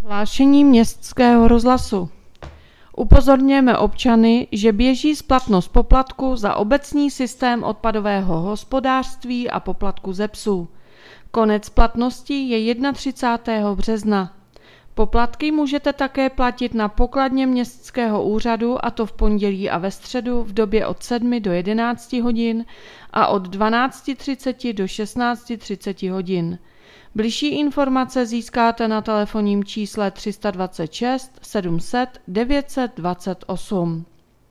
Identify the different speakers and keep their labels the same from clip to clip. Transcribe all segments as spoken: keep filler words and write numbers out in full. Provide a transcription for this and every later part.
Speaker 1: Hlášení Městského rozhlasu. Upozorňujeme občany, že běží splatnost poplatku za obecní systém odpadového hospodářství a poplatku ze psů. Konec splatnosti je třicátého prvního března. Poplatky můžete také platit na pokladně Městského úřadu, a to v pondělí a ve středu v době od sedmi do jedenácti hodin a od dvanácti třiceti do šestnácti třiceti hodin. Bližší informace získáte na telefonním čísle tři sta dvacet šest sedm set devět set dvacet osm.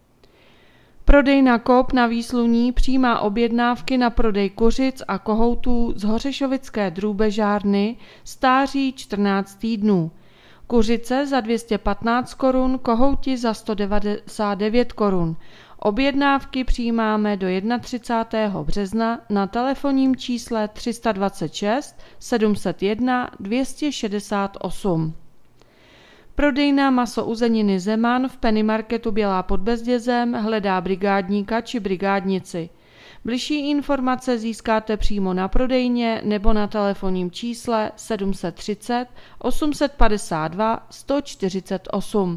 Speaker 1: Prodejna Coop na Výsluní přijímá objednávky na prodej kuřic a kohoutů z hořešovické drůbežárny stáří čtrnáct týdnů. Kuřice za dvě stě patnáct korun, kohouti za sto devadesát devět korun. Objednávky přijímáme do třicátého prvního března na telefonním čísle tři sta dvacet šest sedm set jedna dvě stě šedesát osm. Prodejna Maso uzeniny Zeman v Pennymarketu Bělá pod Bezdězem hledá brigádníka či brigádnici. Bližší informace získáte přímo na prodejně nebo na telefonním čísle sedm set třicet osm set padesát dva sto čtyřicet osm.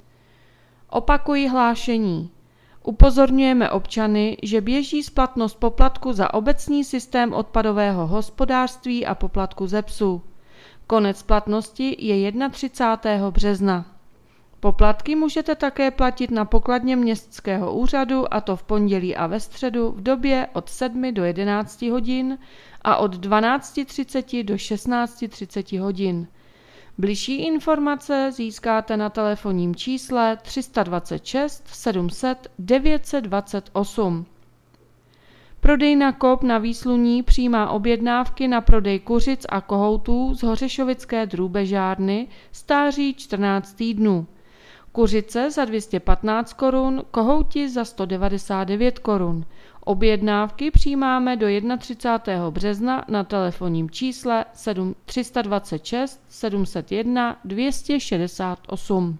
Speaker 1: Opakuji hlášení. Upozorňujeme občany, že běží splatnost poplatku za obecní systém odpadového hospodářství a poplatku ze psů. Konec splatnosti je třicátého prvního března. Poplatky můžete také platit na pokladně Městského úřadu, a to v pondělí a ve středu v době od sedmi do jedenácti hodin a od dvanácti třiceti do šestnácti třiceti hodin. Bližší informace získáte na telefonním čísle tři sta dvacet šest sedm set devět set dvacet osm. Prodejna Coop na Výsluní přijímá objednávky na prodej kuřic a kohoutů z hořešovické drůbežárny stáří čtrnáct týdnů. Kuřice za dvě stě patnáct korun, kohouti za sto devadesát devět korun. Objednávky přijímáme do třicátého prvního března na telefonním čísle tři sta dvacet šest sedm set jedna dvě stě šedesát osm.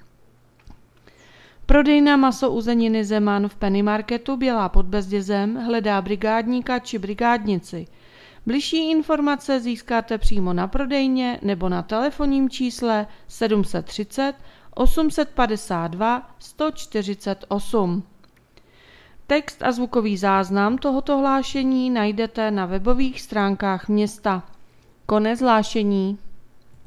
Speaker 1: Prodejna Maso uzeniny Zeman v Pennymarketu Bělá pod Bezdězem hledá brigádníka či brigádnici. Bližší informace získáte přímo na prodejně nebo na telefonním čísle sedm set třicet osm set padesát dva sto čtyřicet osm. Text a zvukový záznam tohoto hlášení najdete na webových stránkách města. Konec hlášení.